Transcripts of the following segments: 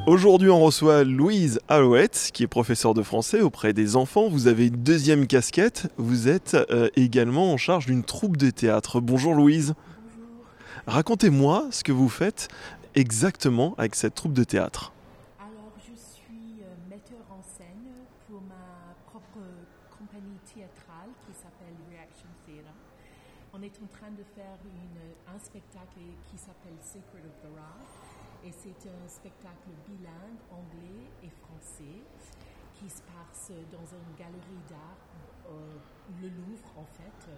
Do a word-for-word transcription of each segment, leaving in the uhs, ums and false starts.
Aujourd'hui, on reçoit Louise Alouette, qui est professeure de français auprès des enfants. Vous avez une deuxième casquette. Vous êtes euh, également en charge d'une troupe de théâtre. Bonjour Louise. Bonjour. Racontez-moi ce que vous faites exactement avec cette troupe de théâtre. Alors, je suis euh, metteur en scène pour ma propre compagnie théâtrale qui s'appelle Reaction Theatre. On est en train de faire une, un spectacle qui s'appelle Secret of the Ra. Et c'est un spectacle bilingue, anglais et français, qui se passe dans une galerie d'art, euh, le Louvre en fait.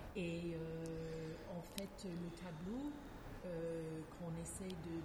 Et euh, en fait, le tableau euh, qu'on essaie de,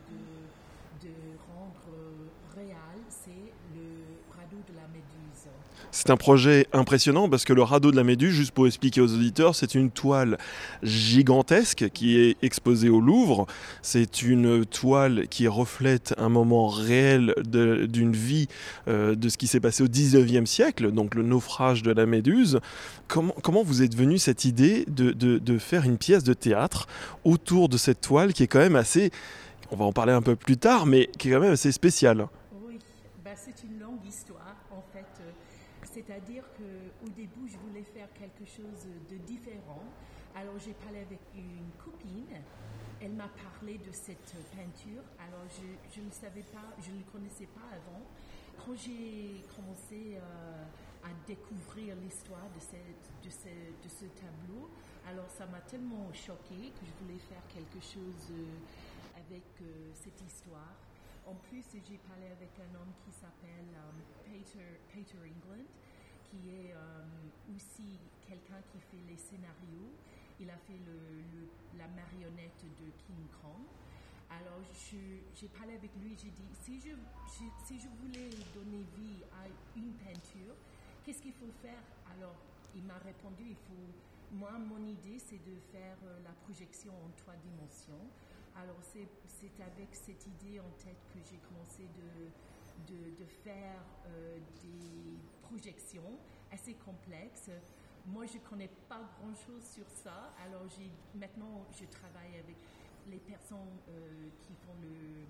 de, de rendre réel, c'est le radeau de la Méduse. C'est un projet impressionnant parce que le radeau de la Méduse, juste pour expliquer aux auditeurs, c'est une toile gigantesque qui est exposée au Louvre. C'est une toile qui reflète un moment réel de, d'une vie, euh, de ce qui s'est passé au dix-neuvième siècle, donc le naufrage de la Méduse. Comment, comment vous êtes venue cette idée de, de, de faire une pièce de théâtre autour de cette toile qui est quand même assez, on va en parler un peu plus tard, mais qui est quand même assez spéciale? Oui, bah, c'est une longue histoire en fait. C'est-à-dire qu'au début, je voulais faire quelque chose de différent. Alors, j'ai parlé avec une copine. Elle m'a parlé de cette peinture. Alors, je, je ne savais pas, je ne le connaissais pas avant. Quand j'ai commencé euh, à découvrir l'histoire de, cette, de, ce, de ce tableau, alors ça m'a tellement choquée que je voulais faire quelque chose euh, avec euh, cette histoire. En plus, j'ai parlé avec un homme qui s'appelle um, Peter, Peter England, qui est um, aussi quelqu'un qui fait les scénarios. Il a fait le, le, la marionnette de King Kong. Alors, je, j'ai parlé avec lui, j'ai dit, si je, je, si je voulais donner vie à une peinture, qu'est-ce qu'il faut faire? Alors, il m'a répondu, il faut, moi, mon idée, c'est de faire euh, la projection en trois dimensions. Alors, c'est, c'est avec cette idée en tête que j'ai commencé de, de, de faire euh, des projections assez complexes. Moi, je ne connais pas grand-chose sur ça. Alors, j'ai, maintenant, je travaille avec les personnes euh, qui font le,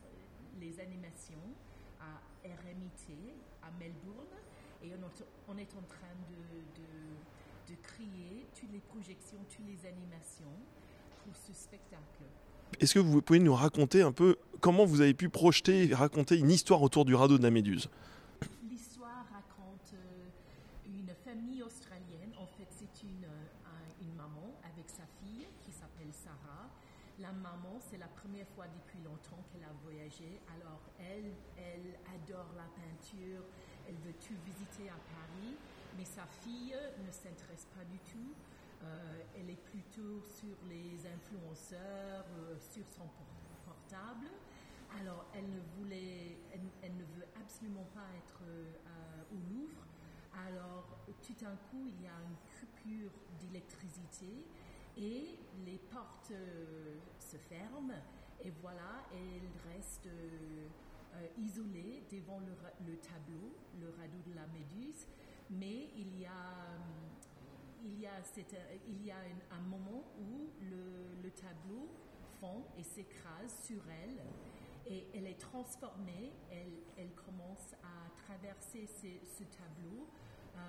les animations à R M I T, à Melbourne. Et on, on est en train de, de, de créer toutes les projections, toutes les animations pour ce spectacle. Est-ce que vous pouvez nous raconter un peu comment vous avez pu projeter, raconter une histoire autour du radeau de la Méduse? L'histoire raconte euh, une famille australienne. En fait, c'est une, euh, une maman avec sa fille qui s'appelle Sarah. La maman, c'est la première fois depuis longtemps qu'elle a voyagé. Alors, elle, elle adore la peinture. Elle veut tout visiter à Paris. Mais sa fille ne s'intéresse pas du tout. Euh, elle est plutôt sur les influenceurs, euh, sur son portable. Alors, elle ne voulait, elle, elle ne veut absolument pas être euh, au Louvre. Alors, tout d'un coup, il y a une coupure d'électricité et les portes euh, se ferment. Et voilà, elle reste euh, isolée devant le, le tableau, le radeau de la Méduse. Mais il y a... Il y a, cette, il y a un, un moment où le, le tableau fond et s'écrase sur elle et elle est transformée, elle, elle commence à traverser ce, ce tableau euh,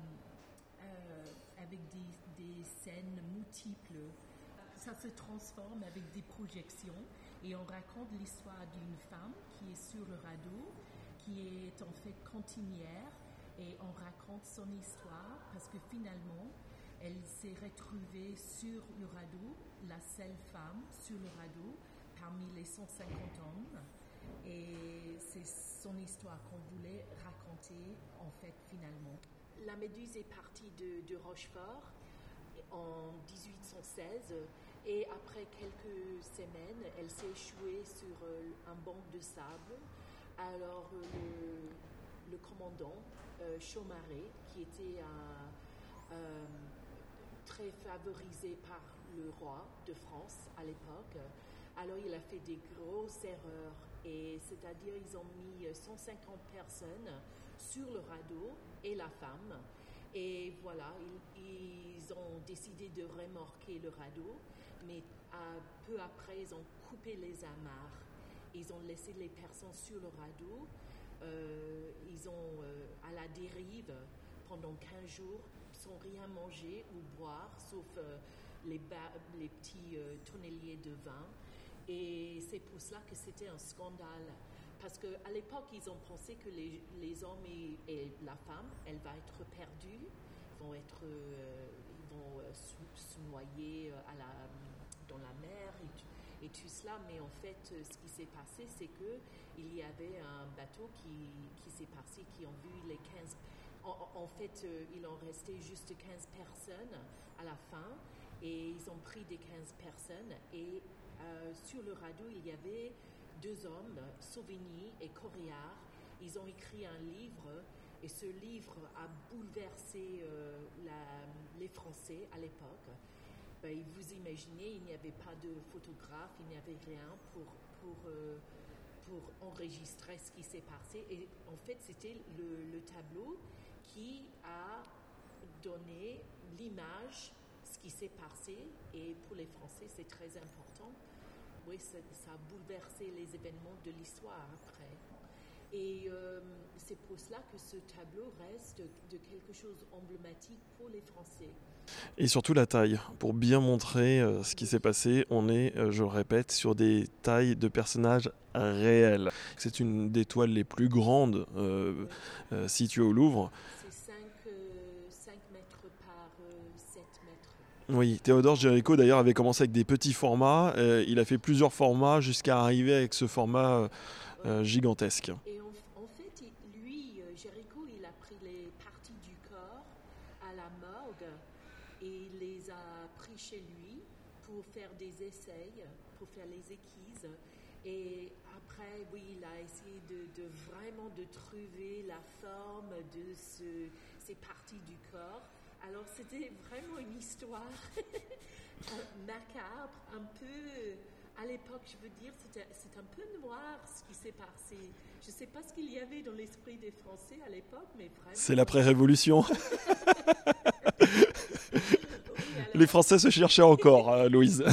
euh, avec des, des scènes multiples. Ça se transforme avec des projections et on raconte l'histoire d'une femme qui est sur le radeau, qui est en fait cantinière. Et on raconte son histoire parce que finalement, elle s'est retrouvée sur le radeau, la seule femme sur le radeau parmi les cent cinquante hommes. Et c'est son histoire qu'on voulait raconter en fait finalement. La Méduse est partie de, de Rochefort en dix-huit cent seize et après quelques semaines, elle s'est échouée sur un banc de sable. Alors le, le commandant Euh, Chaumaré, qui était euh, euh, très favorisé par le roi de France à l'époque. Alors il a fait des grosses erreurs, et c'est-à-dire ils ont mis cent cinquante personnes sur le radeau et la femme. Et voilà, ils, ils ont décidé de remorquer le radeau, mais à, peu après ils ont coupé les amarres. ils ont laissé les personnes sur le radeau. Euh, ils ont euh, à la dérive pendant quinze jours sans rien manger ou boire, sauf euh, les, ba- les petits euh, tonneliers de vin. Et c'est pour cela que c'était un scandale. Parce qu'à l'époque, ils ont pensé que les, les hommes et, et la femme, elle va être perdue, vont être, euh, ils vont euh, se, se noyer à la, dans la mer et tout, et tout cela. Mais en fait, ce qui s'est passé, c'est qu'il y avait un bateau qui, qui s'est passé, qui ont vu les quinze... En, en fait, euh, il en restait juste quinze personnes à la fin. Et ils ont pris des quinze personnes. Et euh, sur le radeau, il y avait deux hommes, Sauvigny et Coréard. Ils ont écrit un livre, et ce livre a bouleversé euh, la, les Français à l'époque. Ben, vous imaginez, il n'y avait pas de photographe, il n'y avait rien pour, pour, euh, pour enregistrer ce qui s'est passé. Et en fait, c'était le, le tableau qui a donné l'image, ce qui s'est passé. Et pour les Français, c'est très important. Oui, ça, ça a bouleversé les événements de l'histoire après. Et euh, c'est pour cela que ce tableau reste de, de quelque chose d'emblématique pour les Français. Et surtout la taille. Pour bien montrer euh, ce qui s'est passé, on est, euh, je le répète, sur des tailles de personnages réels. C'est une des toiles les plus grandes euh, oui. euh, situées au Louvre. C'est cinq mètres par sept mètres. Oui, Théodore Géricault d'ailleurs avait commencé avec des petits formats. Euh, il a fait plusieurs formats jusqu'à arriver avec ce format euh, euh, gigantesque. Et en, en fait, lui, Géricault, il a pris les parties du corps à la morgue et il les a pris chez lui pour faire des essais, pour faire les équises. Et après, oui, il a essayé de, de vraiment de trouver la forme de ce, ces parties du corps. Alors, c'était vraiment une histoire macabre, un peu, à l'époque, je veux dire, c'était, c'est un peu noir ce qui s'est passé. Je ne sais pas ce qu'il y avait dans l'esprit des Français à l'époque, mais vraiment... C'est l'après-révolution. Oui, les Français se cherchaient encore, hein, Louise.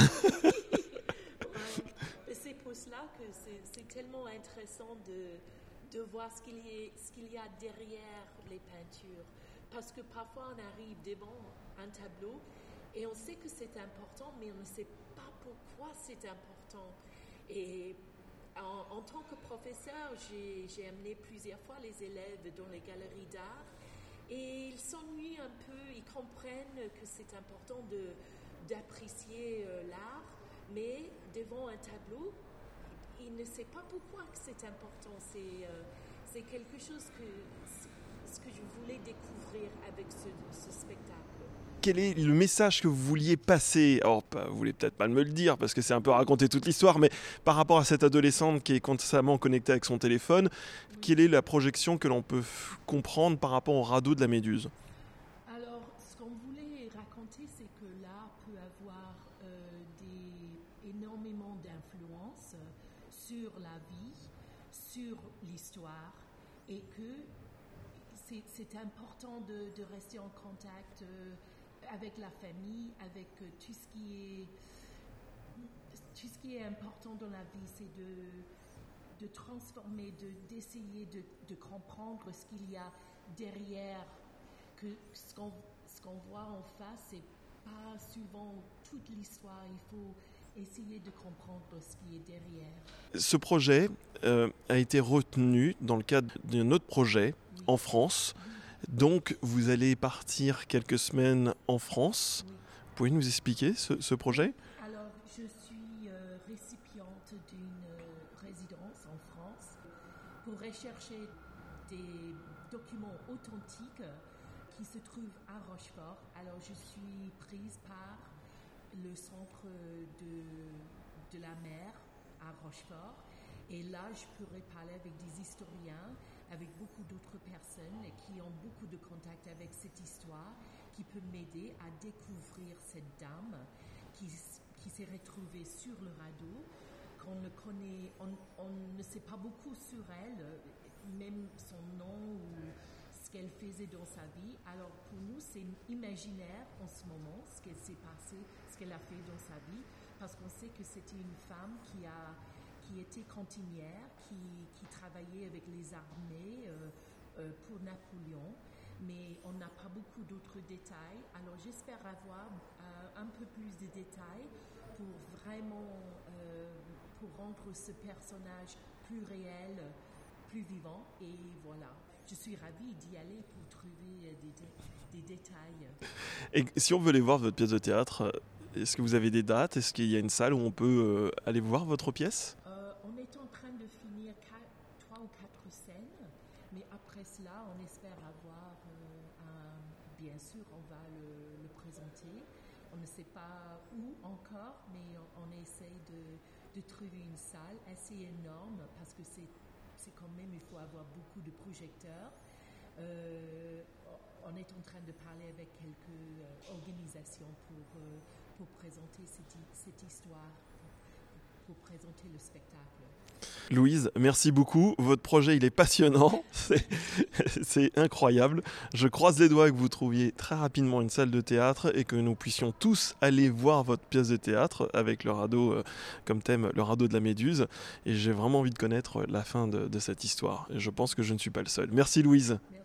C'est pour cela que c'est, c'est tellement intéressant de, de voir ce qu'il, y a, ce qu'il y a derrière les peintures. Parce que parfois on arrive devant un tableau et on sait que c'est important, mais on ne sait pas pourquoi c'est important. Et en, en tant que professeur, j'ai, j'ai amené plusieurs fois les élèves dans les galeries d'art et ils s'ennuient un peu, ils comprennent que c'est important de, d'apprécier euh, l'art, mais devant un tableau, ils ne savent pas pourquoi que c'est important. C'est, euh, c'est quelque chose que... ce que je voulais découvrir avec ce, ce spectacle. Quel est le message que vous vouliez passer ? Alors, vous voulez peut-être pas me le dire, parce que c'est un peu raconter toute l'histoire, mais par rapport à cette adolescente qui est constamment connectée avec son téléphone, oui. Quelle est la projection que l'on peut f- comprendre par rapport au radeau de la Méduse ? Alors, ce qu'on voulait raconter, c'est que l'art peut avoir euh, des, énormément d'influence sur la vie, sur l'histoire, et que C'est, c'est important de, de rester en contact euh, avec la famille, avec euh, tout ce qui est tout ce qui est important dans la vie, c'est de, de transformer, de, d'essayer de, de comprendre ce qu'il y a derrière, que ce qu'on, ce qu'on voit en face, c'est pas souvent toute l'histoire, il faut essayer de comprendre ce qui est derrière. Ce projet euh, a été retenu dans le cadre d'un autre projet oui. en France. Oui. Donc, vous allez partir quelques semaines en France. Oui. Vous pouvez nous expliquer ce, ce projet ? Alors, je suis euh, récipiente d'une euh, résidence en France pour rechercher des documents authentiques qui se trouvent à Rochefort. Alors, je suis prise par le centre de, de la mer à Rochefort. Et là, je pourrais parler avec des historiens, avec beaucoup d'autres personnes qui ont beaucoup de contact avec cette histoire, qui peut m'aider à découvrir cette dame qui, qui s'est retrouvée sur le radeau, qu'on ne connaît, on, on ne sait pas beaucoup sur elle, même son nom ou ce qu'elle faisait dans sa vie. Alors pour nous, c'est imaginaire en ce moment, ce qu'elle s'est passé, ce qu'elle a fait dans sa vie, parce qu'on sait que c'était une femme qui a, qui était cantinière, qui, qui travaillait avec les armées euh, euh, pour Napoléon, mais on n'a pas beaucoup d'autres détails. Alors j'espère avoir euh, un peu plus de détails pour vraiment euh, pour rendre ce personnage plus réel, plus vivant, et voilà. Je suis ravie d'y aller pour trouver des, des détails. Et si on veut aller voir votre pièce de théâtre, est-ce que vous avez des dates? Est-ce qu'il y a une salle où on peut aller voir votre pièce? euh, On est en train de finir quatre, trois ou quatre scènes, mais après cela, on espère avoir, euh, un, bien sûr, on va le, le présenter. On ne sait pas où encore, mais on, on essaie de, de trouver une salle assez énorme parce que c'est c'est quand même, il faut avoir beaucoup de projecteurs. Euh, on est en train de parler avec quelques euh, organisations pour, euh, pour présenter cette, cette histoire, pour, pour présenter le spectacle. Louise, merci beaucoup. Votre projet, il est passionnant. C'est, c'est incroyable. Je croise les doigts que vous trouviez très rapidement une salle de théâtre et que nous puissions tous aller voir votre pièce de théâtre avec le radeau euh, comme thème, le radeau de la Méduse. Et j'ai vraiment envie de connaître la fin de, de cette histoire. Et je pense que je ne suis pas le seul. Merci Louise. Merci.